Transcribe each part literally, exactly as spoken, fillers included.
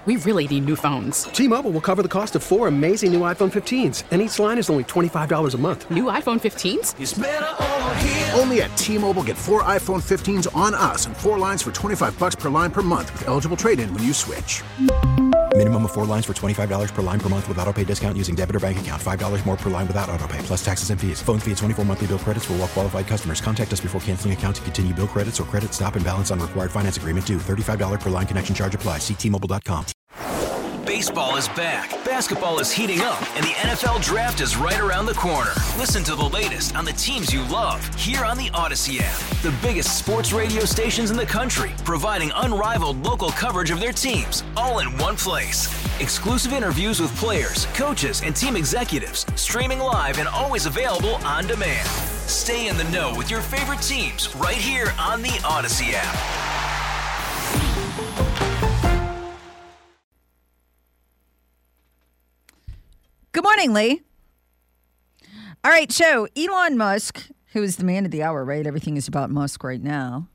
We really need new phones. T-Mobile will cover the cost of four amazing new iPhone fifteens, and each line is only twenty-five dollars a month. New iPhone fifteens? It's better over here. Only at T-Mobile, get four iPhone fifteens on us and four lines for twenty-five dollars per line per month with eligible trade-in when you switch. Minimum of four lines for twenty-five dollars per line per month with autopay discount using debit or bank account. five dollars more per line without autopay, plus taxes and fees. Phone fee at twenty-four monthly bill credits for well-qualified customers. Contact us before canceling account to continue bill credits or credit stop and balance on required finance agreement due. thirty-five dollars per line connection charge applies. See T Mobile dot com. Baseball is back, basketball is heating up, and the N F L Draft is right around the corner. Listen to the latest on the teams you love here on the Odyssey app. The biggest sports radio stations in the country, providing unrivaled local coverage of their teams, all in one place. Exclusive interviews with players, coaches, and team executives, streaming live and always available on demand. Stay in the know with your favorite teams right here on the Odyssey app. Good morning, Lee. All right, so Elon Musk, who is the man of the hour, right? Everything is about Musk right now.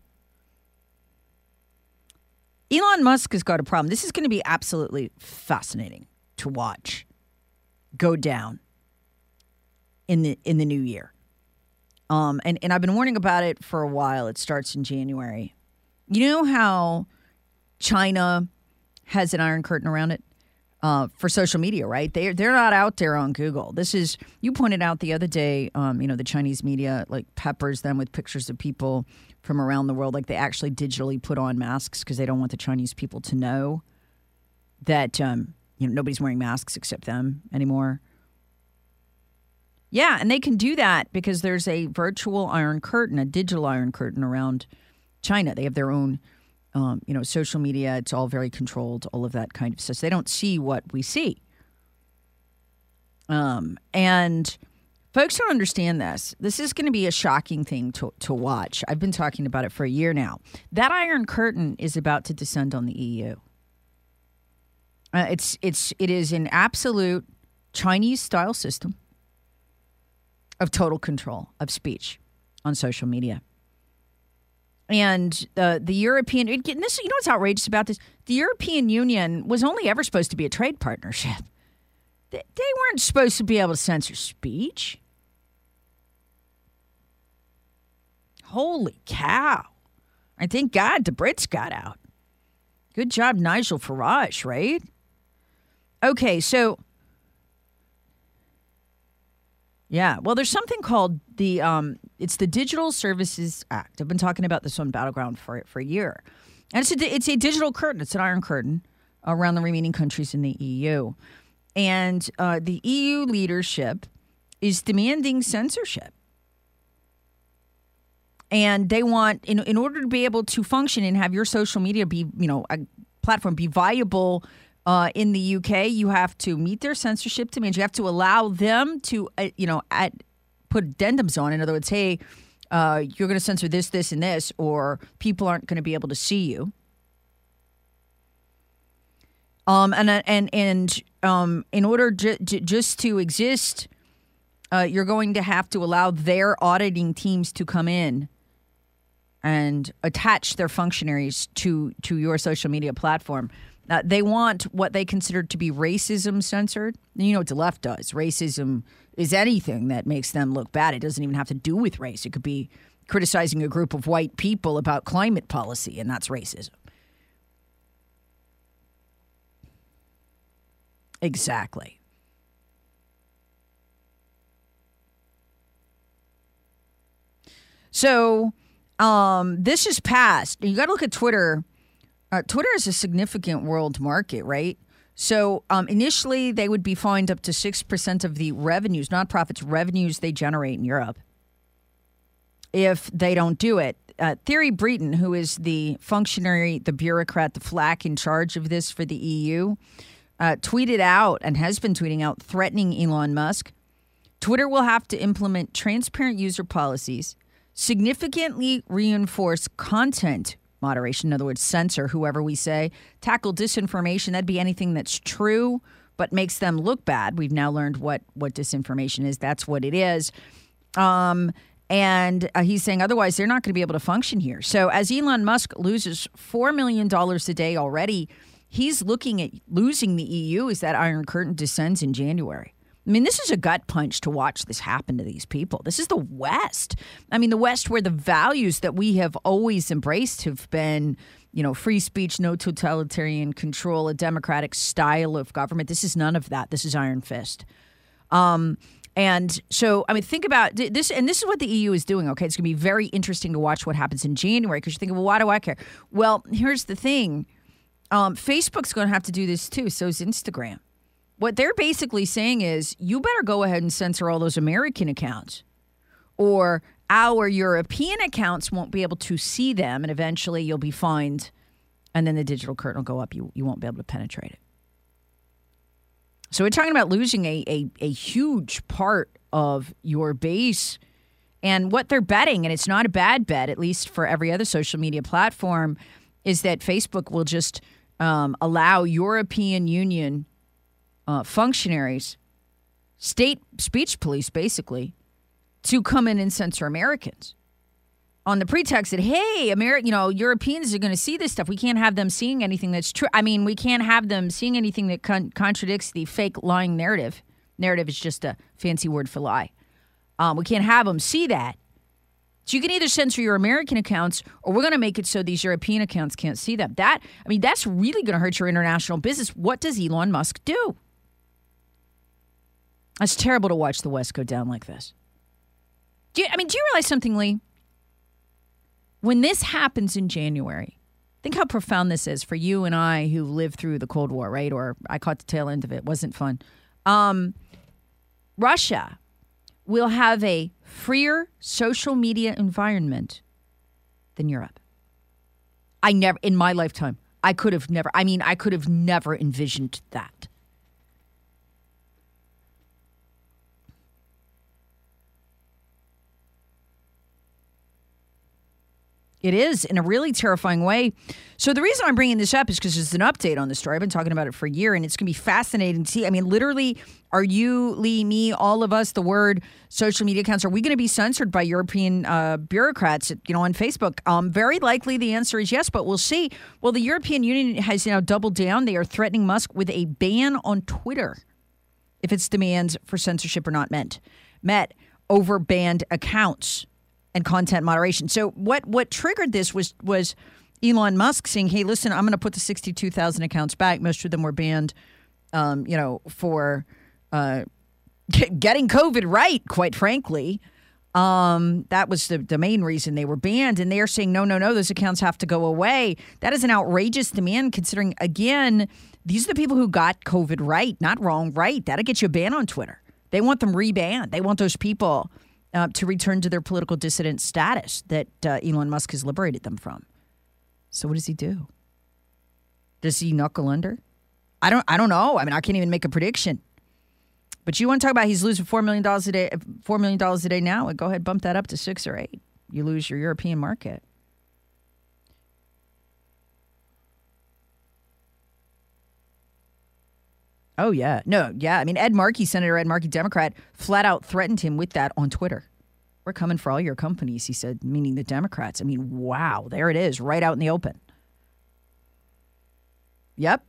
Elon Musk has got a problem. This is going to be absolutely fascinating to watch go down in the in the new year. Um, and, and I've been warning about it for a while. It starts in January. You know how China has an iron curtain around it? Uh, for social media, right? They're, they're not out there on Google. This is, you pointed out the other day, um, you know, the Chinese media like peppers them with pictures of people from around the world. Like they actually digitally put on masks because they don't want the Chinese people to know that, um, you know, nobody's wearing masks except them anymore. Yeah, and they can do that because there's a virtual iron curtain, a digital iron curtain around China. They have their own Um, you know, social media, it's all very controlled, all of that kind of stuff. So they don't see what we see. Um, and folks don't understand this. This is going to be a shocking thing to, to watch. I've been talking about it for a year now. That iron curtain is about to descend on the E U. Uh, it's it's it is an absolute Chinese-style system of total control of speech on social media. And uh, the European, and this, you know what's outrageous about this? The European Union was only ever supposed to be a trade partnership. They, they weren't supposed to be able to censor speech. Holy cow. I thank God the Brits got out. Good job, Nigel Farage, right? Okay, so, yeah, well, there's something called the, um, it's the Digital Services Act. I've been talking about this on Battleground for for a year. And it's a, it's a digital curtain. It's an iron curtain around the remaining countries in the E U. And uh, the E U leadership is demanding censorship. And they want, in, in order to be able to function and have your social media be, you know, a platform be viable uh, in the U K, you have to meet their censorship demands. You have to allow them to, uh, you know, at, put addendums on. In other words, hey, uh, you're going to censor this, this, and this, or people aren't going to be able to see you. Um, and and and um, in order j- j- just to exist, uh, you're going to have to allow their auditing teams to come in and attach their functionaries to to your social media platform. Uh, they want what they consider to be racism censored. You know what the left does. Racism is anything that makes them look bad. It doesn't even have to do with race. It could be criticizing a group of white people about climate policy, and that's racism. Exactly. So um, this is passed. You got to look at Twitter. Uh, Twitter is a significant world market, right? So um, initially, they would be fined up to six percent of the revenues, nonprofits' revenues they generate in Europe if they don't do it. Uh, Thierry Breton, who is the functionary, the bureaucrat, the flack in charge of this for the E U, uh, tweeted out and has been tweeting out, threatening Elon Musk. Twitter will have to implement transparent user policies, significantly reinforce content moderation, in other words, censor whoever we say, tackle disinformation. That'd be anything that's true but makes them look bad. We've now learned what, what disinformation is. That's what it is. Um, and uh, he's saying otherwise they're not going to be able to function here. So as Elon Musk loses four million dollars a day already he's looking at losing the E U as that Iron Curtain descends in January. I mean, this is a gut punch to watch this happen to these people. This is the West. I mean, the West where the values that we have always embraced have been, you know, free speech, no totalitarian control, a democratic style of government. This is none of that. This is Iron Fist. Um, and so, I mean, think about this, and this is what the E U is doing, okay? It's going to be very interesting to watch what happens in January because you're thinking, well, why do I care? Well, here's the thing. Um, Facebook's going to have to do this too, so is Instagram. What they're basically saying is you better go ahead and censor all those American accounts or our European accounts won't be able to see them and eventually you'll be fined and then the digital curtain will go up. You you won't be able to penetrate it. So we're talking about losing a, a, a huge part of your base and what they're betting, and it's not a bad bet, at least for every other social media platform, is that Facebook will just um, allow European Union Uh, functionaries, state speech police, basically, to come in and censor Americans on the pretext that, hey, Ameri- you know, Europeans are going to see this stuff. We can't have them seeing anything that's true. I mean, we can't have them seeing anything that con- contradicts the fake lying narrative. Narrative is just a fancy word for lie. Um, we can't have them see that. So you can either censor your American accounts or we're going to make it so these European accounts can't see them. That, I mean, that's really going to hurt your international business. What does Elon Musk do? It's terrible to watch the West go down like this. Do you, I mean, do you realize something, Lee? When this happens in January, think how profound this is for you and I who lived through the Cold War, right? Or I caught the tail end of it. Wasn't fun. Um, Russia will have a freer social media environment than Europe. I never, in my lifetime, I could have never, I mean, I could have never envisioned that. It is in a really terrifying way. So the reason I'm bringing this up is because it's an update on the story. I've been talking about it for a year, and it's going to be fascinating to see. I mean, literally, are you, Lee, me, all of us, the word social media accounts, are we going to be censored by European uh, bureaucrats, you know, on Facebook? Um, very likely the answer is yes, but we'll see. Well, the European Union has now doubled down. They are threatening Musk with a ban on Twitter if its demands for censorship are not met, met over banned accounts and content moderation. So what what triggered this was was Elon Musk saying, hey, listen, I'm going to put the sixty-two thousand accounts back. Most of them were banned, um, you know, for uh, getting COVID right, quite frankly. Um, that was the, the main reason they were banned. And they are saying, no, no, no, those accounts have to go away. That is an outrageous demand considering, again, these are the people who got COVID right, not wrong, right. That'll get you a ban on Twitter. They want them rebanned. They want those people Uh, to return to their political dissident status that uh, Elon Musk has liberated them from. So what does he do? Does he knuckle under? I don't. I don't know. I mean, I can't even make a prediction. But you want to talk about he's losing four million dollars a day, four million dollars a day now? Go ahead, bump that up to six or eight. You lose your European market. Oh, yeah. No, yeah. I mean, Ed Markey, Senator Ed Markey, Democrat, flat out threatened him with that on Twitter. We're coming for all your companies, he said, meaning the Democrats. I mean, wow. There it is, right out in the open. Yep.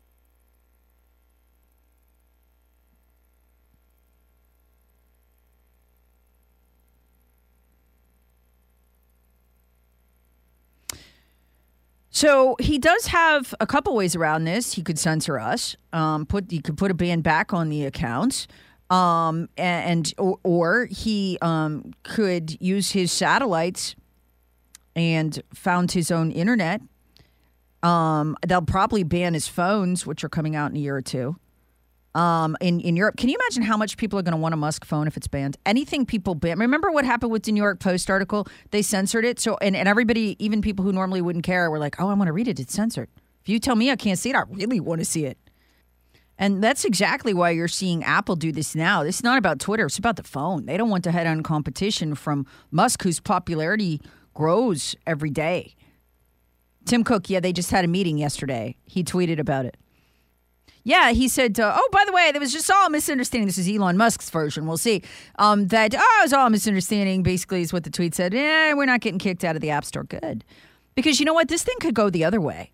So he does have a couple ways around this. He could censor us. Um, put he could put a ban back on the accounts, um, and or, or he um, could use his satellites and found his own internet. Um, they'll probably ban his phones, which are coming out in a year or two. Um, in, in Europe, can you imagine how much people are going to want a Musk phone if it's banned? Anything people ban. Remember what happened with the New York Post article? They censored it. So, and, and everybody, even people who normally wouldn't care, were like, oh, I want to read it. It's censored. If you tell me I can't see it, I really want to see it. And that's exactly why you're seeing Apple do this now. This is not about Twitter. It's about the phone. They don't want to head on competition from Musk, whose popularity grows every day. Tim Cook, yeah, they just had a meeting yesterday. He tweeted about it. Yeah, he said, uh, oh, by the way, there was just all a misunderstanding. This is Elon Musk's version. We'll see. Um, that, oh, it was all a misunderstanding, basically, is what the tweet said. Eh, we're not getting kicked out of the App Store. Good. Because you know what? This thing could go the other way.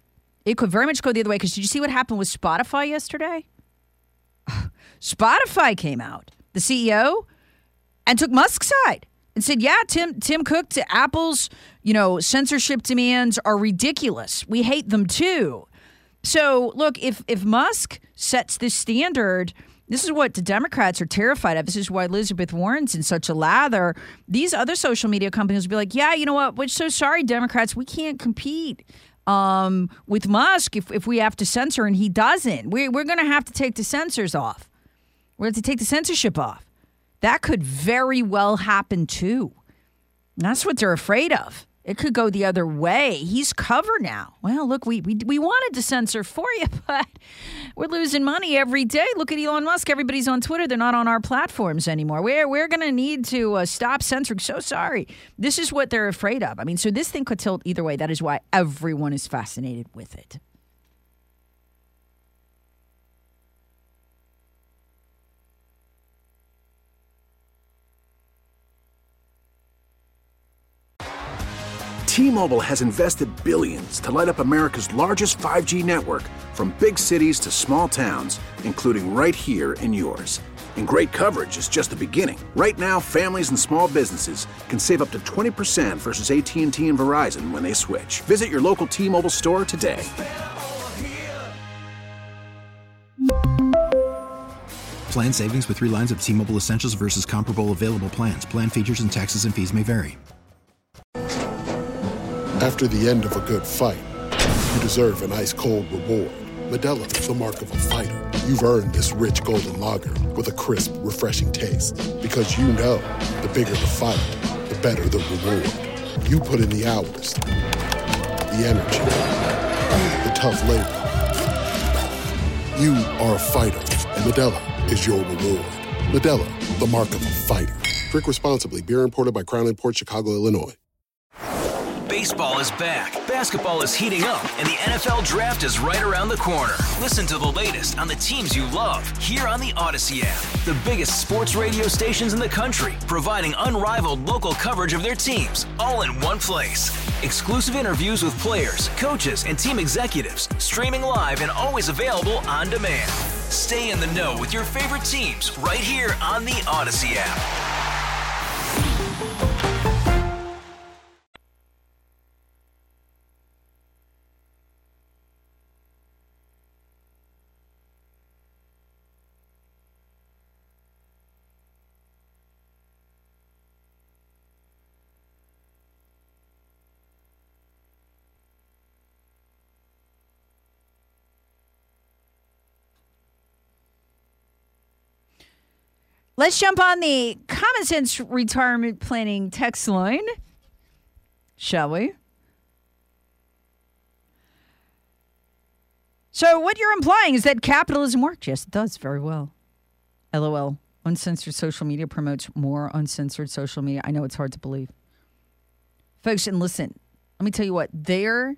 It could very much go the other way, because did you see what happened with Spotify yesterday? Spotify came out, the C E O, and took Musk's side and said, yeah, Tim Tim Cook, to Apple's, you know, censorship demands are ridiculous. We hate them too. So, look, if if Musk sets this standard, this is what the Democrats are terrified of. This is why Elizabeth Warren's in such a lather. These other social media companies will be like, yeah, you know what? We're so sorry, Democrats. We can't compete um, with Musk if, if we have to censor, and he doesn't. We, we're going to have to take the censors off. We're going to have to take the censorship off. That could very well happen, too. And that's what they're afraid of. It could go the other way. He's covered now. Well, look, we, we we wanted to censor for you, but we're losing money every day. Look at Elon Musk. Everybody's on Twitter. They're not on our platforms anymore. We're, we're going to need to uh, stop censoring. So sorry. This is what they're afraid of. I mean, so this thing could tilt either way. That is why everyone is fascinated with it. T-Mobile has invested billions to light up America's largest five G network, from big cities to small towns, including right here in yours. And great coverage is just the beginning. Right now, families and small businesses can save up to twenty percent versus A T and T and Verizon when they switch. Visit your local T-Mobile store today. Plan savings with three lines of T-Mobile Essentials versus comparable available plans. Plan features and taxes and fees may vary. After the end of a good fight, you deserve an ice-cold reward. Modelo is the mark of a fighter. You've earned this rich golden lager with a crisp, refreshing taste. Because you know, the bigger the fight, the better the reward. You put in the hours, the energy, the tough labor. You are a fighter, and Modelo is your reward. Modelo, the mark of a fighter. Drink responsibly. Beer imported by Crown Imports, Chicago, Illinois. Baseball is back, basketball is heating up, and the N F L Draft is right around the corner. Listen to the latest on the teams you love here on the Odyssey app. The biggest sports radio stations in the country, providing unrivaled local coverage of their teams, all in one place. Exclusive interviews with players, coaches, and team executives, streaming live and always available on demand. Stay in the know with your favorite teams right here on the Odyssey app. Let's jump on the Common Sense Retirement Planning text line, shall we? So what you're implying is that capitalism works. Yes, it does very well. LOL. Uncensored social media promotes more uncensored social media. I know it's hard to believe. Folks, and listen, let me tell you what. There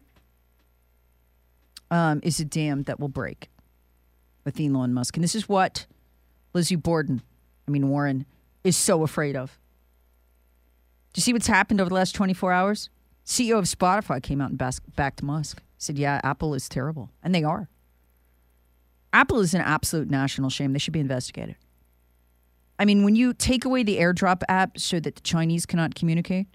um, is a dam that will break with Elon Musk. And this is what Lizzie Borden, I mean, Warren, is so afraid of. Do you see what's happened over the last twenty-four hours? C E O of Spotify came out and bas- backed Musk. Said, yeah, Apple is terrible. And they are. Apple is an absolute national shame. They should be investigated. I mean, when you take away the AirDrop app so that the Chinese cannot communicate,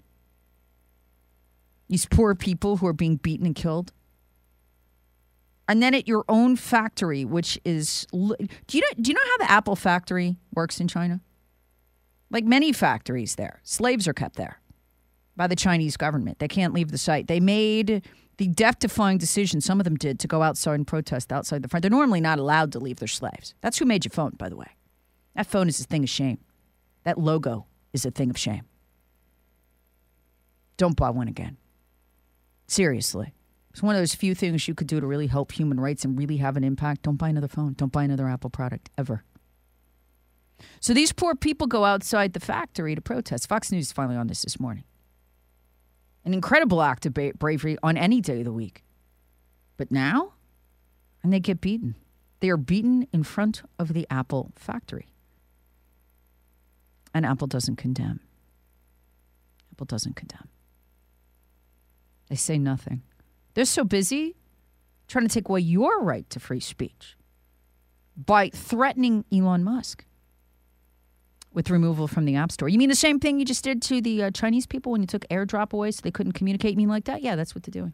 these poor people who are being beaten and killed, and then at your own factory, which is, do you know, do you know how the Apple factory works in China? Like many factories there, slaves are kept there by the Chinese government. They can't leave the site. They made the death-defying decision, some of them did, to go outside and protest outside the front. They're normally not allowed to leave their slaves. That's who made your phone, by the way. That phone is a thing of shame. That logo is a thing of shame. Don't buy one again. Seriously. It's one of those few things you could do to really help human rights and really have an impact. Don't buy another phone. Don't buy another Apple product, ever. So these poor people go outside the factory to protest. Fox News is finally on this this morning. An incredible act of ba- bravery on any day of the week. But now, and they get beaten. They are beaten in front of the Apple factory. And Apple doesn't condemn. Apple doesn't condemn. They say nothing. They're so busy trying to take away your right to free speech by threatening Elon Musk with removal from the App Store. You mean the same thing you just did to the uh, Chinese people when you took AirDrop away so they couldn't communicate? You mean like that? Yeah, that's what they're doing.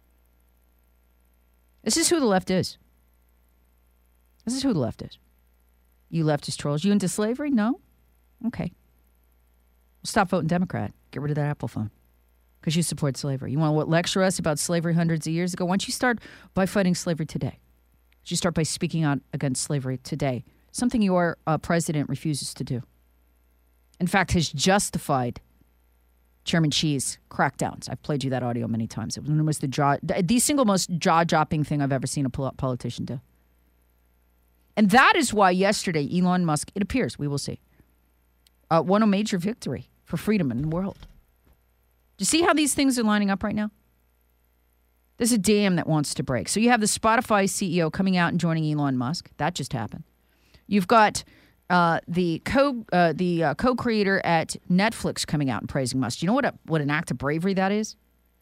This is who the left is. This is who the left is. You leftist trolls. You into slavery? No? Okay. Stop voting Democrat. Get rid of that Apple phone. Because you support slavery. You want to lecture us about slavery hundreds of years ago? Why don't you start by fighting slavery today? You start by speaking out against slavery today. Something your uh, president refuses to do. In fact, has justified Chairman Xi's crackdowns. I've played you that audio many times. It was the jaw, the single most jaw-dropping thing I've ever seen a politician do. And that is why yesterday Elon Musk, it appears, we will see, uh, won a major victory for freedom in the world. Do you see how these things are lining up right now? There's a dam that wants to break. So you have the Spotify C E O coming out and joining Elon Musk. That just happened. You've got uh, the co uh, the uh, co-creator at Netflix coming out and praising Musk. Do you know what a, what an act of bravery that is?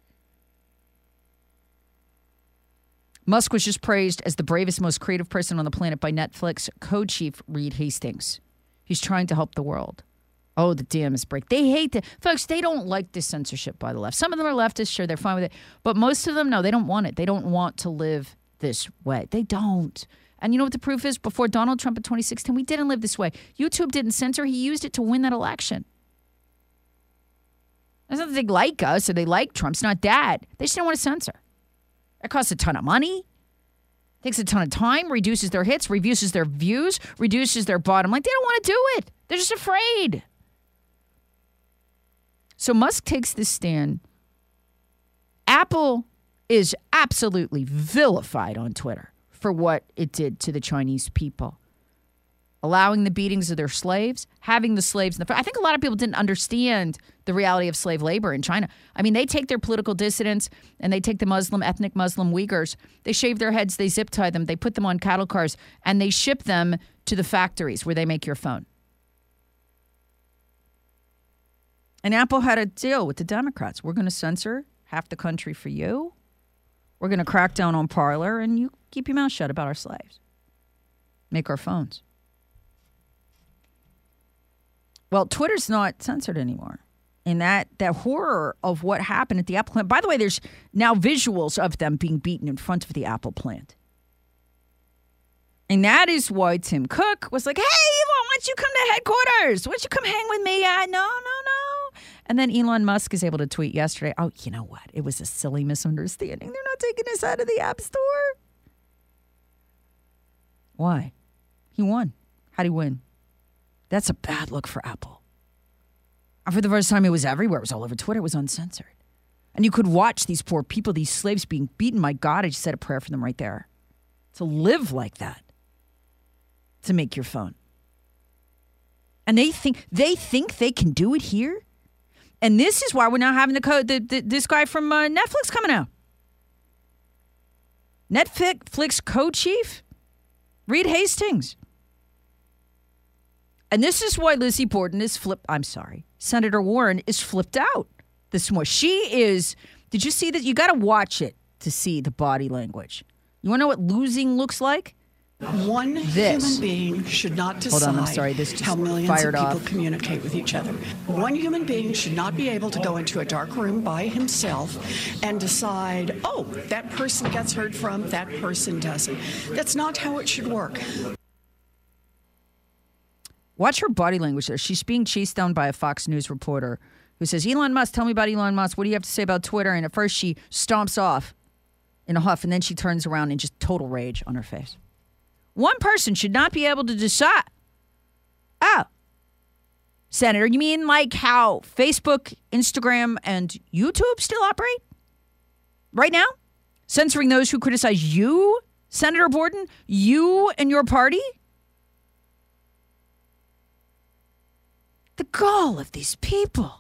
Musk was just praised as the bravest, most creative person on the planet by Netflix co-chief Reed Hastings. He's trying to help the world. Oh, the dam is break. They hate it. Folks, they don't like this censorship by the left. Some of them are leftists. Sure, they're fine with it. But most of them, no, they don't want it. They don't want to live this way. They don't. And you know what the proof is? Before Donald Trump in twenty sixteen, we didn't live this way. YouTube didn't censor. He used it to win that election. It's not that they like us or they like Trump. It's not that. They just don't want to censor. It costs a ton of money. Takes a ton of time, reduces their hits, reduces their views, reduces their bottom line. They don't want to do it. They're just afraid. So Musk takes this stand. Apple is absolutely vilified on Twitter for what it did to the Chinese people. Allowing the beatings of their slaves, having the slaves. In the, I think a lot of people didn't understand the reality of slave labor in China. I mean, they take their political dissidents and they take the Muslim, ethnic Muslim Uyghurs. They shave their heads, they zip tie them, they put them on cattle cars, and they ship them to the factories where they make your phone. And Apple had a deal with the Democrats. We're going to censor half the country for you. We're going to crack down on Parler, and you keep your mouth shut about our slaves. Make our phones. Well, Twitter's not censored anymore. And that, that horror of what happened at the Apple plant. By the way, there's now visuals of them being beaten in front of the Apple plant. And that is why Tim Cook was like, hey, Elon, why don't you come to headquarters? Why don't you come hang with me? Uh, no, no, no. And then Elon Musk is able to tweet yesterday, oh, you know what? It was a silly misunderstanding. They're not taking us out of the App Store. Why? He won. How'd he win? That's a bad look for Apple. And for the first time, it was everywhere. It was all over Twitter. It was uncensored. And you could watch these poor people, these slaves being beaten. My God, I just said a prayer for them right there. To live like that. To make your phone. And they think they think they can do it here? And this is why we're now having the, co- the, the this guy from uh, Netflix coming out. Netflix co-chief, Reed Hastings. And this is why Lizzie Borden is flipped. I'm sorry. Senator Warren is flipped out this morning. She is. Did you see that? You got to watch it to see the body language. You want to know what losing looks like? One this. human being should not decide Hold on, I'm sorry. This just how millions fired of people off. communicate with each other. One human being should not be able to go into a dark room by himself and decide, oh, that person gets heard from, that person doesn't. That's not how it should work. Watch her body language there. She's being chased down by a Fox News reporter who says, Elon Musk, tell me about Elon Musk. What do you have to say about Twitter? And at first she stomps off in a huff, and then she turns around in just total rage on her face. One person should not be able to decide. Oh, Senator, you mean like how Facebook, Instagram, and YouTube still operate? Right now? Censoring those who criticize you, Senator Borden? You and your party? The gall of these people.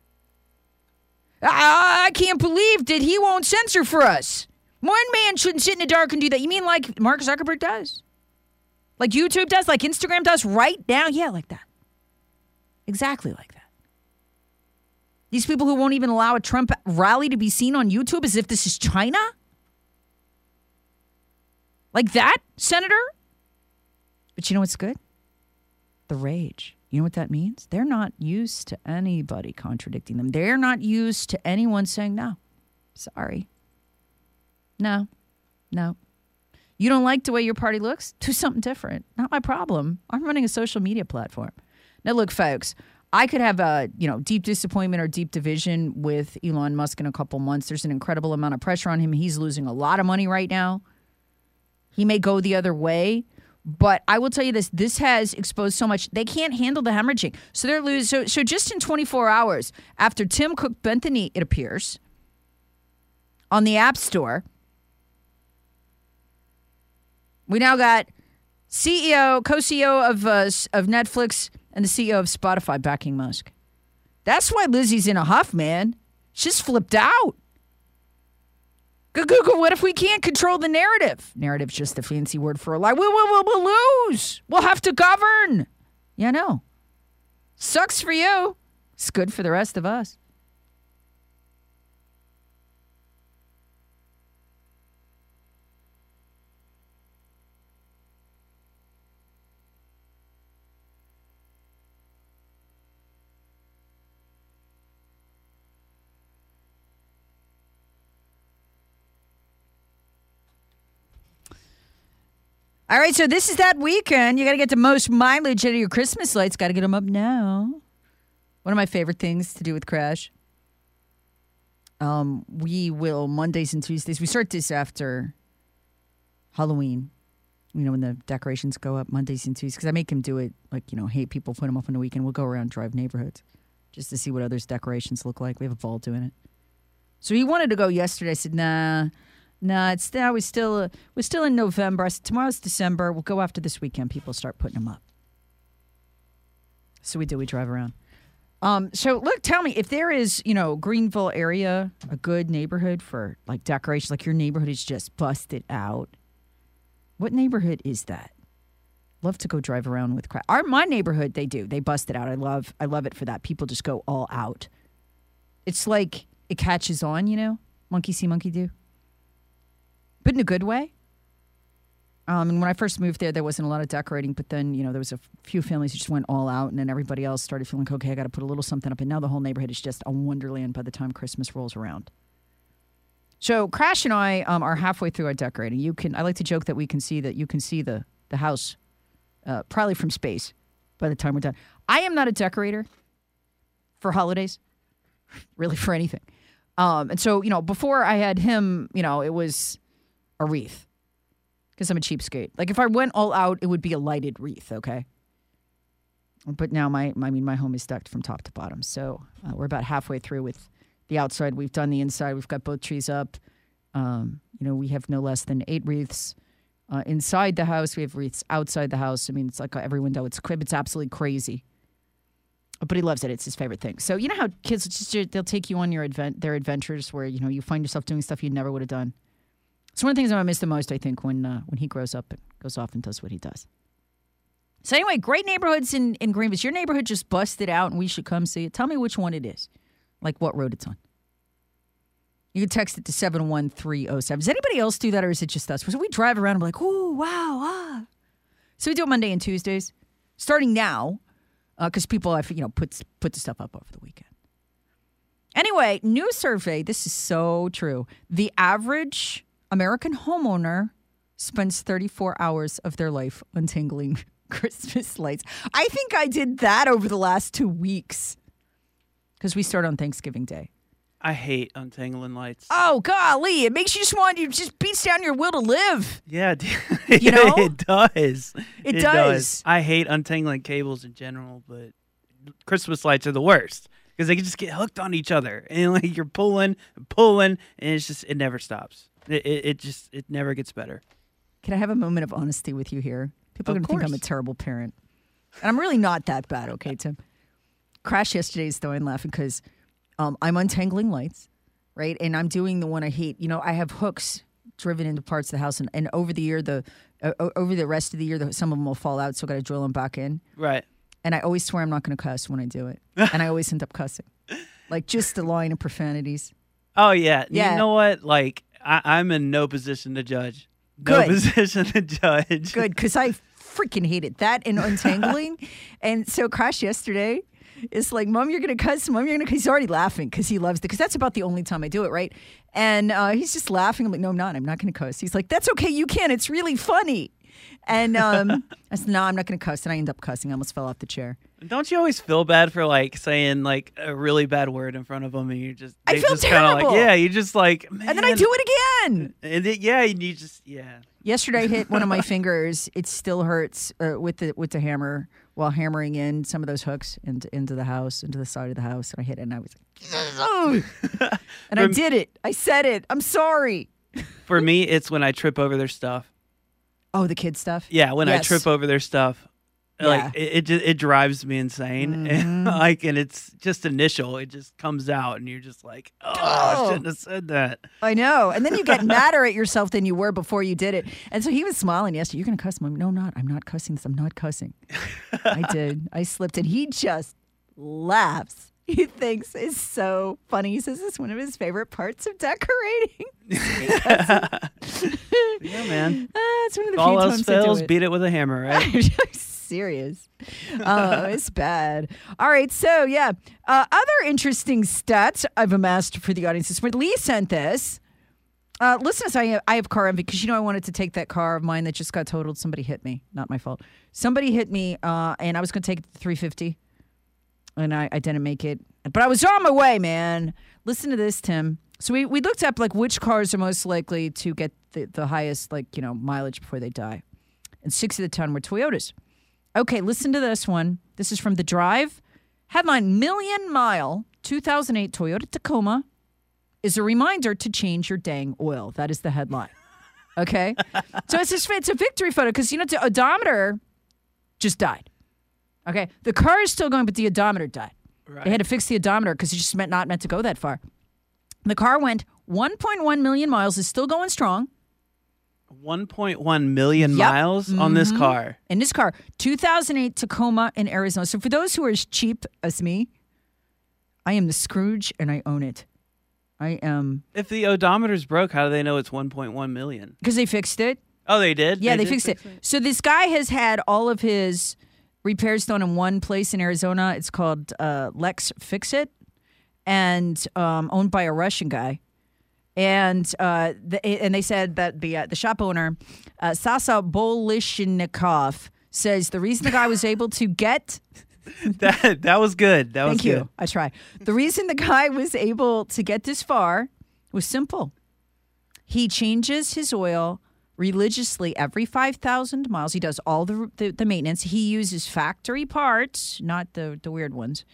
I, I can't believe that he won't censor for us. One man shouldn't sit in the dark and do that. You mean like Mark Zuckerberg does? Like YouTube does? Like Instagram does right now? Yeah, like that. Exactly like that. These people who won't even allow a Trump rally to be seen on YouTube as if this is China? Like that, Senator? But you know what's good? The rage. You know what that means? They're not used to anybody contradicting them. They're not used to anyone saying, no, sorry. No, no. You don't like the way your party looks? Do something different. Not my problem. I'm running a social media platform. Now, look, folks, I could have a, you know, deep disappointment or deep division with Elon Musk in a couple months. There's an incredible amount of pressure on him. He's losing a lot of money right now. He may go the other way. But I will tell you this, this has exposed so much. They can't handle the hemorrhaging. So they're losing. So, so just in twenty-four hours after Tim Cook bent the knee, it appears, on the App Store, we now got C E O, co-C E O of uh, of Netflix and the C E O of Spotify backing Musk. That's why Lizzie's in a huff, man. She's flipped out. Google, what if we can't control the narrative? Narrative's just a fancy word for a lie. We'll, we'll, we'll, we'll lose. We'll have to govern. Yeah, I know. Sucks for you. It's good for the rest of us. All right, so this is that weekend. You got to get the most mileage out of your Christmas lights. Got to get them up now. One of my favorite things to do with Crash. Um, we will, Mondays and Tuesdays, we start this after Halloween. You know, when the decorations go up Mondays and Tuesdays. Because I make him do it, like, you know, hey, people put them up on the weekend. We'll go around, drive neighborhoods just to see what others' decorations look like. We have a ball doing it. So he wanted to go yesterday. I said, nah. No, it's now we're still uh, we're still in November. I said, tomorrow's December. We'll go after this weekend. People start putting them up. So we do. We drive around. Um, so look, tell me if there is, you know, Greenville area, a good neighborhood for like decorations. Like your neighborhood is just busted out. What neighborhood is that? Love to go drive around with crap. Our my neighborhood, they do. They bust it out. I love I love it for that. People just go all out. It's like it catches on, you know. Monkey see, monkey do. But in a good way. Um, and when I first moved there, there wasn't a lot of decorating. But then, you know, there was a few families who just went all out. And then everybody else started feeling, okay, I got to put a little something up. And now the whole neighborhood is just a wonderland by the time Christmas rolls around. So Crash and I um, are halfway through our decorating. You can. I like to joke that we can see that you can see the, the house uh, probably from space by the time we're done. I am not a decorator for holidays, really for anything. Um, and so, you know, before I had him, you know, it was a wreath because I'm a cheapskate. Like if I went all out, it would be a lighted wreath, okay? But now my, my I mean, my home is decked from top to bottom. So uh, we're about halfway through with the outside. We've done the inside. We've got both trees up. Um, you know, we have no less than eight wreaths uh, inside the house. We have wreaths outside the house. I mean, it's like every window. It's crib. It's absolutely crazy. But he loves it. It's his favorite thing. So you know how kids just they'll take you on your advent their adventures where you know you find yourself doing stuff you never would have done. It's one of the things I'm going to miss the most, I think, when uh, when he grows up and goes off and does what he does. So anyway, great neighborhoods in, in Greenville. Your neighborhood just busted out and we should come see it. Tell me which one it is, like what road it's on. You can text it to seven one three oh seven. Does anybody else do that or is it just us? So we drive around and we're like, oh, wow, ah. So we do it Monday and Tuesdays, starting now, because uh, people have, you know, put, put the stuff up over the weekend. Anyway, new survey. This is so true. The average American homeowner spends thirty-four hours of their life untangling Christmas lights. I think I did that over the last two weeks because we start on Thanksgiving Day. I hate untangling lights. Oh, golly. It makes you just want, you just beats down your will to live. Yeah. You know? It does. It, it does. does. I hate untangling cables in general, but Christmas lights are the worst because they can just get hooked on each other. And like you're pulling and pulling, and it's just, it never stops. It, it, it just, it never gets better. Can I have a moment of honesty with you here? People are going to think I'm a terrible parent. And I'm really not that bad, okay, Tim? Crash yesterday is throwing laughing because um, I'm untangling lights, right? And I'm doing the one I hate. You know, I have hooks driven into parts of the house, and, and over the year, the uh, over the rest of the year, the, some of them will fall out, so I got to drill them back in. Right. And I always swear I'm not going to cuss when I do it. And I always end up cussing. Like, just a line of profanities. Oh, yeah. Yeah. You know what? Like, I, I'm in no position to judge. No Good. position to judge. Good, because I freaking hate it. That and untangling. And so Crash yesterday is like, Mom, you're going to cuss. Mom, you're going to cuss. He's already laughing because he loves it. Because that's about the only time I do it, right? And uh, he's just laughing. I'm like, no, I'm not. I'm not going to cuss. He's like, that's okay. You can. It's really funny. And um, I said, no, I'm not going to cuss. And I end up cussing. I almost fell off the chair. Don't you always feel bad for like saying like a really bad word in front of them, and you just I they feel just kinda terrible. Like, yeah, you just like man. And then I do it again. And it, yeah, and you just yeah. Yesterday, I hit one of my fingers. It still hurts uh, with the with the hammer while hammering in some of those hooks into into the house, into the side of the house. And I hit it, and I was like, and I did it. I said it. I'm sorry. For me, it's when I trip over their stuff. Oh, the kid stuff? Yeah, when Yes. I trip over their stuff. Yeah. Like it, it just it drives me insane, Mm-hmm. and like, and it's just initial. It just comes out, and you're just like, oh, I Oh. shouldn't have said that. I know. And then you get madder at yourself than you were before you did it. And so he was smiling yesterday. You're going to cuss him. No, I'm not. I'm not cussing this. I'm not cussing. I did. I slipped, and he just laughs. He thinks it's so funny. He says it's one of his favorite parts of decorating. Yeah, man. Uh, it's one of the If all few else times I do fails, it. beat it with a hammer, right? I'm serious. Oh, it's bad. All right. So, yeah. Uh, other interesting stats I've amassed for the audience this morning. Lee sent this. Uh, listen, I have, I have car envy because, you know, I wanted to take that car of mine that just got totaled. Somebody hit me. Not my fault. Somebody hit me, uh, and I was going to take it to three fifty, and I, I didn't make it. But I was on my way, man. Listen to this, Tim. So we, we looked up, like, which cars are most likely to get the, the highest, like, you know, mileage before they die. And six of the ten were Toyotas. Okay, listen to this one. This is from The Drive. Headline, Million Mile two thousand eight Toyota Tacoma is a reminder to change your dang oil. That is the headline. Okay? So it's just, it's a victory photo because, you know, the odometer just died. Okay? The car is still going, but the odometer died. Right. They had to fix the odometer because it just meant not meant to go that far. The car went one point one million miles, is still going strong. one point one million Yep. miles on this Mhm. car. In this car, two thousand eight Tacoma in Arizona. So for those who are as cheap as me, I am the Scrooge and I own it. I am. If the odometer's broke, how do they know it's one point one million? Because they fixed it. Oh, they did? Yeah, they, did fixed fix it. So this guy has had all of his repairs done in one place in Arizona. It's called uh, Lex Fix It, and um, owned by a Russian guy. And uh, the, and they said that the uh, the shop owner, uh, Sasa Bolishnikov, says the reason the guy was able to get that that was good. That was Thank you. good. I try. The reason the guy was able to get this far was simple. He changes his oil religiously every five thousand miles. He does all the, the the maintenance. He uses factory parts, not the the weird ones.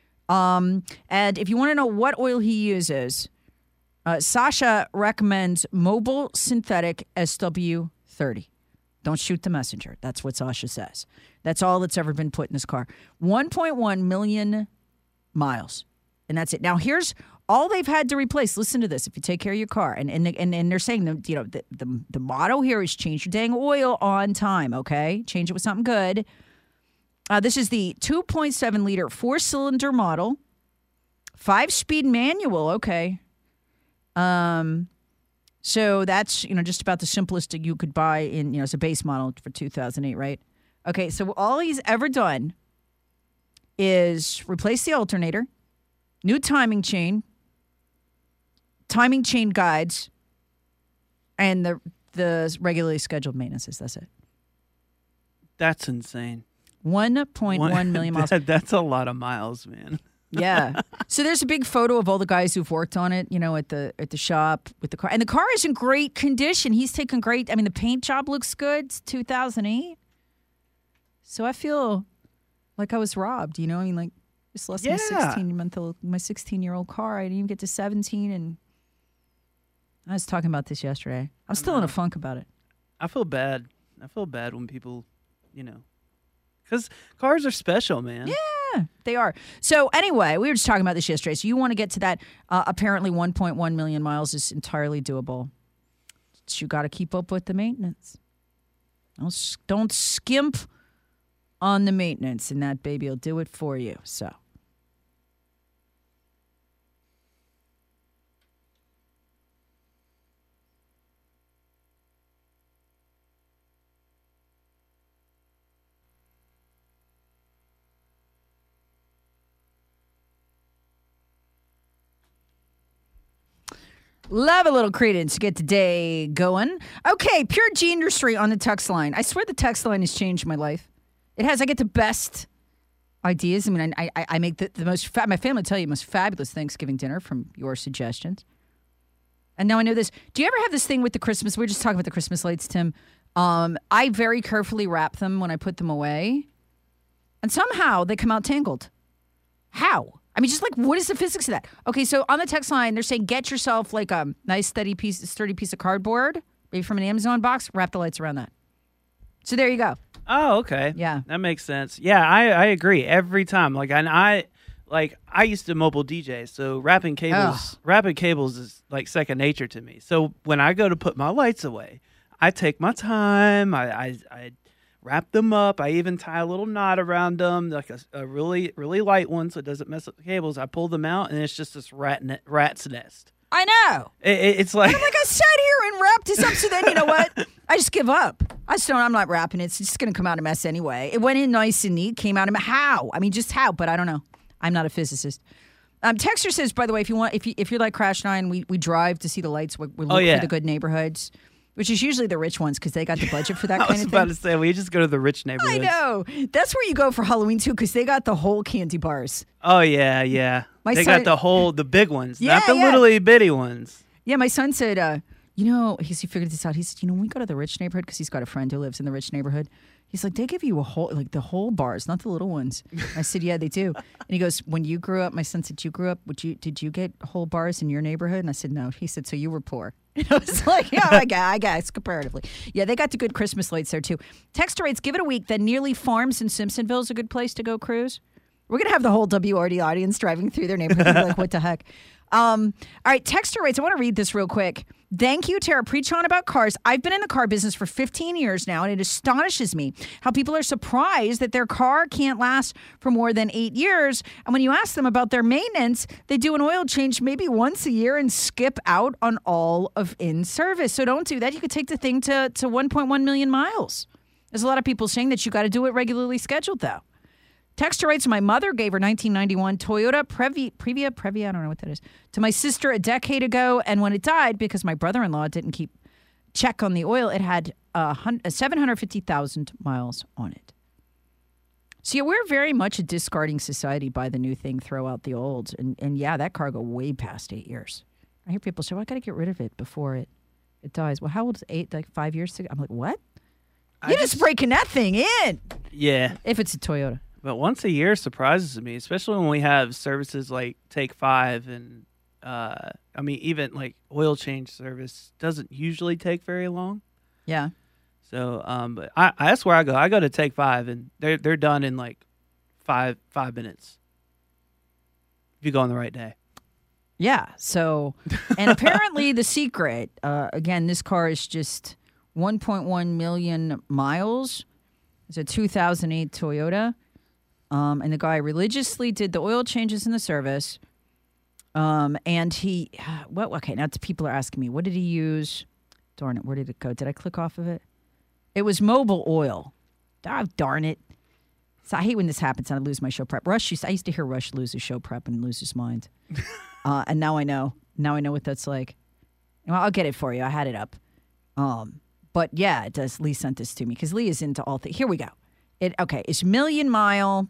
Um, and if you want to know what oil he uses, uh, Sasha recommends Mobile Synthetic S W thirty. Don't shoot the messenger. That's what Sasha says. That's all that's ever been put in this car. one point one million miles. And that's it. Now, here's all they've had to replace. Listen to this. If you take care of your car, and and and, and they're saying, the, you know, the, the, the motto here is change your dang oil on time, okay? Change it with something good. Uh, this is the two point seven liter four-cylinder model. Five-speed manual, okay. Um... So that's, you know, just about the simplest you could buy in, you know, as a base model for two thousand eight, right? Okay, so all he's ever done is replace the alternator, new timing chain, timing chain guides, and the the regularly scheduled maintenances. That's it. That's insane. one point one million miles. That, that's a lot of miles, man. Yeah. So there's a big photo of all the guys who've worked on it, you know, at the at the shop with the car. And the car is in great condition. He's taken great. I mean, the paint job looks good. It's two thousand eight. So I feel like I was robbed, you know? I mean, like, just lost Yeah. my sixteen-month-old, my sixteen-year-old car. I didn't even get to seventeen. And I was talking about this yesterday. I'm still in a funk about it. I feel bad. I feel bad when people, you know, because cars are special, man. Yeah, they are. So anyway, we were just talking about this yesterday. So you want to get to that. Uh, apparently one point one million miles is entirely doable. But you got to keep up with the maintenance. Don't, s- don't skimp on the maintenance, and that baby will do it for you. So. Love a little credence to get the day going. Okay, Pure Geniusry on the text line. I swear the text line has changed my life. It has. I get the best ideas. I mean, I I, I make the, the most, fa- my family will tell you, most fabulous Thanksgiving dinner from your suggestions. And now I know this. Do you ever have this thing with the Christmas? We were just talking about the Christmas lights, Tim. Um, I very carefully wrap them when I put them away. And somehow they come out tangled. How? I mean, just like, what is the physics of that? Okay, so on the text line, they're saying get yourself like a nice, steady piece, sturdy piece of cardboard, maybe from an Amazon box, wrap the lights around that. So there you go. Oh, okay. Yeah. That makes sense. Yeah, I, I agree. Every time. Like, and I, like, I used to mobile D J, so wrapping cables, Ugh. wrapping cables is like second nature to me. So when I go to put my lights away, I take my time. I, I, I wrap them up. I even tie a little knot around them, like a, a really, really light one, so it doesn't mess up the cables. I pull them out, and it's just this rat ne- rat's nest. I know. It, it, it's like, I'm like, I sat here and wrapped this up, so then, you know what? I just give up. I just don't, I'm not wrapping it. It's just going to come out a mess anyway. It went in nice and neat, came out a mess. How? I mean, just how? But I don't know. I'm not a physicist. Um, Texter says, by the way, if you want, if you, if you're like Crash Nine, we, we drive to see the lights. We, we look Oh, yeah. for the good neighborhoods. Which is usually the rich ones because they got the budget for that I kind was of about thing. to say, we just go to the rich neighborhoods. I know. That's where you go for Halloween, too, because they got the whole candy bars. Oh, yeah, yeah. My they son- got the whole, the big ones, Yeah, not the yeah. little bitty ones. Yeah, my son said, uh, you know, he's, he figured this out. He said, you know, when we go to the rich neighborhood, because he's got a friend who lives in the rich neighborhood, he's like, they give you a whole, like the whole bars, not the little ones. I said, yeah, they do. And he goes, when you grew up, my son said, you grew up, would you, did you get whole bars in your neighborhood? And I said, no. He said, so you were poor. And I was like, yeah, I guess, I guess, comparatively. Yeah, they got the good Christmas lights there, too. Texter rates, give it a week, then Nearly Farms in Simpsonville is a good place to go cruise. We're going to have the whole W R D audience driving through their neighborhood and be like, what the heck? Um, all right, texter rates. I want to read this real quick. Thank you, Tara. Preach on about cars. I've been in the car business for fifteen years now, and it astonishes me how people are surprised that their car can't last for more than eight years. And when you ask them about their maintenance, they do an oil change maybe once a year and skip out on all of in-service. So don't do that. You could take the thing to, to one point one million miles. There's a lot of people saying that you got to do it regularly scheduled, though. Texter writes, my mother gave her nineteen ninety-one Toyota Previ, Previa, Previa, I don't know what that is, to my sister a decade ago. And when it died, because my brother-in-law didn't keep check on the oil, it had uh, seven hundred fifty thousand miles on it. So yeah, we're very much a discarding society. Buy the new thing, throw out the old. And, and yeah, that car go way past eight years. I hear people say, well, I got to get rid of it before it, it dies. Well, how old is eight? Like five years ago? I'm like, what? You're just, just breaking that thing in. Yeah. If it's a Toyota. But once a year surprises me, especially when we have services like Take Five and, uh, I mean, even like oil change service doesn't usually take very long. Yeah. So, um, but I, I that's where I go. I go to Take Five, and they're they're done in like five five minutes. If you go on the right day. Yeah. So, and apparently the secret, uh, again, this car is just one point one million miles. It's a two thousand eight Toyota. Um, and the guy religiously did the oil changes in the service. Um, and he, what? Okay, now people are asking me, what did he use? Darn it, where did it go? Did I click off of it? It was Mobil Oil. Oh, darn it. So I hate when this happens and I lose my show prep. Rush used, I used to hear Rush lose his show prep and lose his mind. uh, and now I know. Now I know what that's like. Well, I'll get it for you. I had it up. Um, but yeah, it does. Lee sent this to me because Lee is into all things. Here we go. It okay. It's million mile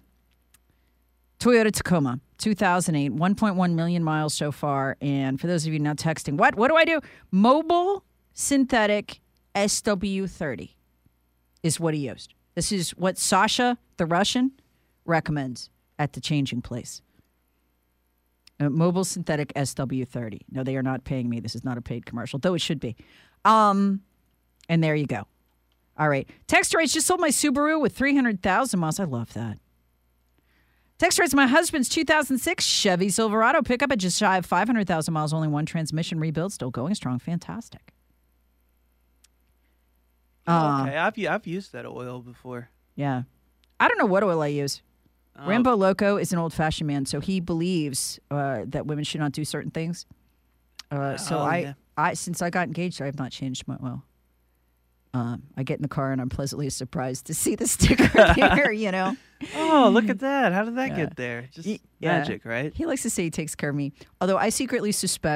Toyota Tacoma, two thousand eight, one point one million miles so far. And for those of you now texting, what? What do I do? Mobil Synthetic S W thirty is what he used. This is what Sasha, the Russian, recommends at the changing place. Uh, Mobil Synthetic S W thirty. No, they are not paying me. This is not a paid commercial, though it should be. Um, and there you go. All right. Text rates just sold my Subaru with three hundred thousand miles. I love that. Text rates my husband's two thousand six Chevy Silverado pickup at just shy of five hundred thousand miles, only one transmission rebuild, still going strong. Fantastic. Uh, okay, I've I've used that oil before. Yeah. I don't know what oil I use. Oh. Rambo Loco is an old-fashioned man, so he believes uh, that women should not do certain things. Uh, so oh, I, yeah. I, since I got engaged, I have not changed my oil. Um, I get in the car and I'm pleasantly surprised to see the sticker here, you know. Oh, look at that. How did that Yeah. get there? Just He- magic, yeah. right? He likes to say he takes care of me. Although I secretly suspect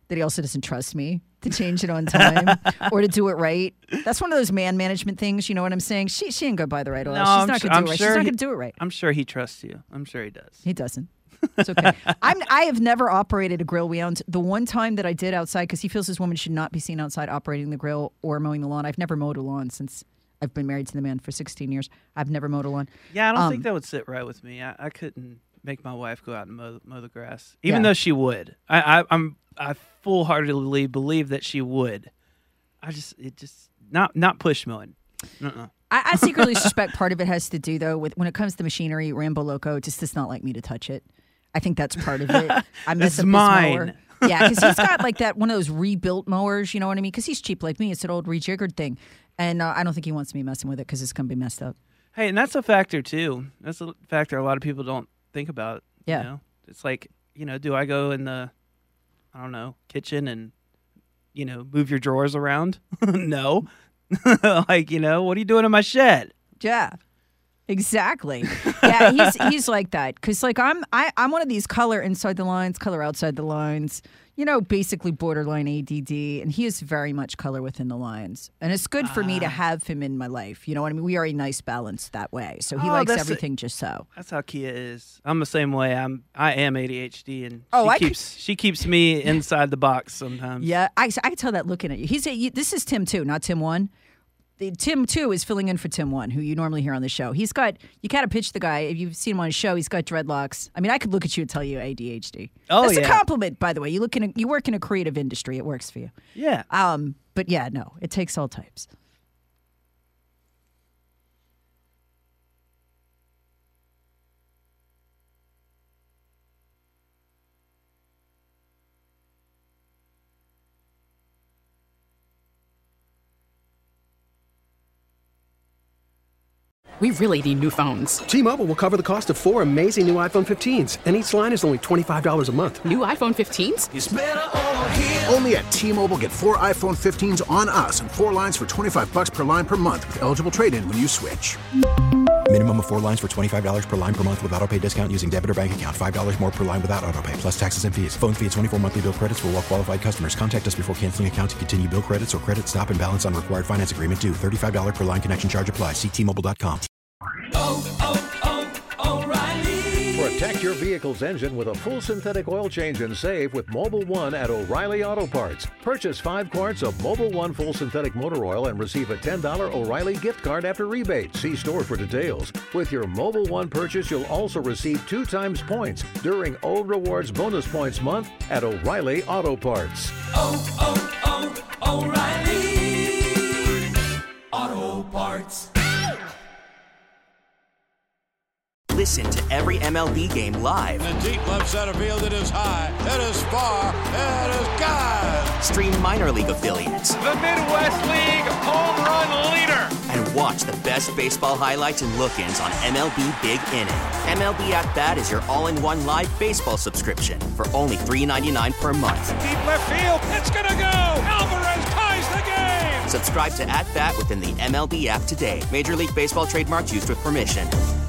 that he also doesn't trust me to change it on time or to do it right. That's one of those man management things. You know what I'm saying? She she ain't go by the right oil. No, She's I'm not su- going to I'm do it right. sure She's not he- going to do it right. I'm sure he trusts you. I'm sure he does. He doesn't. It's okay. I'm, I have never operated a grill. We owned the one time that I did outside because he feels his woman should not be seen outside operating the grill or mowing the lawn. I've never mowed a lawn since I've been married to the man for sixteen years. I've never mowed a lawn. Yeah, I don't Um, think that would sit right with me. I, I couldn't make my wife go out and mow, mow the grass, even Yeah. though she would. I, I, I'm I full heartedly believe that she would. I just it just not not push mowing. Uh-uh. I, I secretly suspect part of it has to do though with when it comes to machinery. Rambo Loco just does not like me to touch it. I think that's part of it. I mess It's up mine. his mower. Yeah, because he's got like that one of those rebuilt mowers. You know what I mean? Because he's cheap like me. It's an old rejiggered thing, and uh, I don't think he wants me messing with it because it's gonna be messed up. Hey, and that's a factor too. That's a factor a lot of people don't think about. Yeah. You know? It's like, you know, do I go in the, I don't know, kitchen and, you know, move your drawers around? No. Like, you know, what are you doing in my shed? Yeah, exactly. Yeah, he's he's like that because like I'm I, I'm one of these color inside the lines, color outside the lines. You know, basically borderline A D D, and he is very much color within the lines. And it's good for me to have him in my life. You know what I mean? We are a nice balance that way. So he Oh, likes that's everything just so. That's how Kia is. I'm the same way. I'm I am A D H D, and Oh, she I could- keeps she keeps me inside the box sometimes. Yeah, I, I can tell that looking at you. He's a, you, this is Tim two, not Tim one. The, Tim two is filling in for Tim one, who you normally hear on the show. He's got, you kind of pitch the guy. If you've seen him on his show, he's got dreadlocks. I mean, I could look at you and tell you A D H D. Oh, That's yeah. a compliment, by the way. You look in a, you work in a creative industry. It works for you. Yeah. Um, but yeah, no, it takes all types. We really need new phones. T-Mobile will cover the cost of four amazing new iPhone fifteens, and each line is only twenty-five dollars a month. New iPhone fifteens? Only at T-Mobile, get four iPhone fifteens on us and four lines for twenty-five bucks per line per month with eligible trade-in when you switch. Minimum of four lines for twenty-five dollars per line per month with autopay discount using debit or bank account. five dollars more per line without autopay, plus taxes and fees. Phone fee at twenty-four monthly bill credits for well-qualified customers. Contact us before canceling account to continue bill credits or credit stop and balance on required finance agreement due. thirty-five dollars per line connection charge applies. See T Mobile dot com. Protect your vehicle's engine with a full synthetic oil change and save with Mobile One at O'Reilly Auto Parts. Purchase five quarts of Mobile One full synthetic motor oil and receive a ten dollars O'Reilly gift card after rebate. See store for details. With your Mobile One purchase, you'll also receive two times points during O Rewards Bonus Points Month at O'Reilly Auto Parts. Oh, oh, oh, O'Reilly Auto Parts. Listen to every M L B game live. In the deep left center field, it is high, it is far, it is gone. Stream minor league affiliates. The Midwest League home run leader. And watch the best baseball highlights and look-ins on M L B Big Inning. M L B At Bat is your all-in-one live baseball subscription for only three dollars and ninety-nine cents per month. Deep left field, it's gonna go. Alvarez ties the game. Subscribe to At Bat within the M L B app today. Major League Baseball trademarks used with permission.